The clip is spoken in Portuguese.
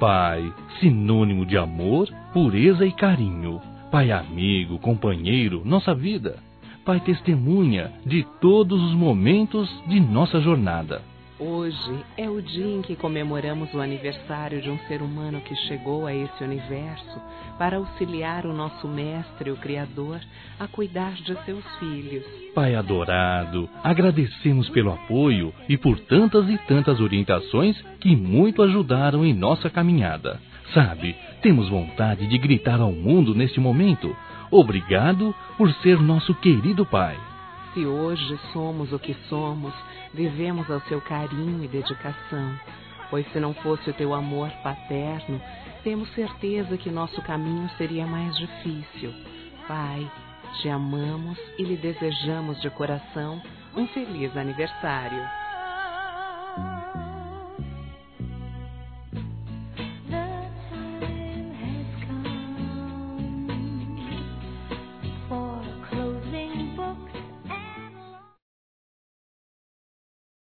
Pai, sinônimo de amor, pureza e carinho. Pai amigo, companheiro, nossa vida. Pai testemunha de todos os momentos de nossa jornada. Hoje é o dia em que comemoramos o aniversário de um ser humano que chegou a esse universo para auxiliar o nosso Mestre, o Criador, a cuidar de seus filhos. Pai adorado, agradecemos pelo apoio e por tantas e tantas orientações que muito ajudaram em nossa caminhada. Sabe, temos vontade de gritar ao mundo neste momento: obrigado por ser nosso querido Pai. Se hoje somos o que somos, devemos ao seu carinho e dedicação, pois se não fosse o teu amor paterno, temos certeza que nosso caminho seria mais difícil. Pai, te amamos e lhe desejamos de coração um feliz aniversário.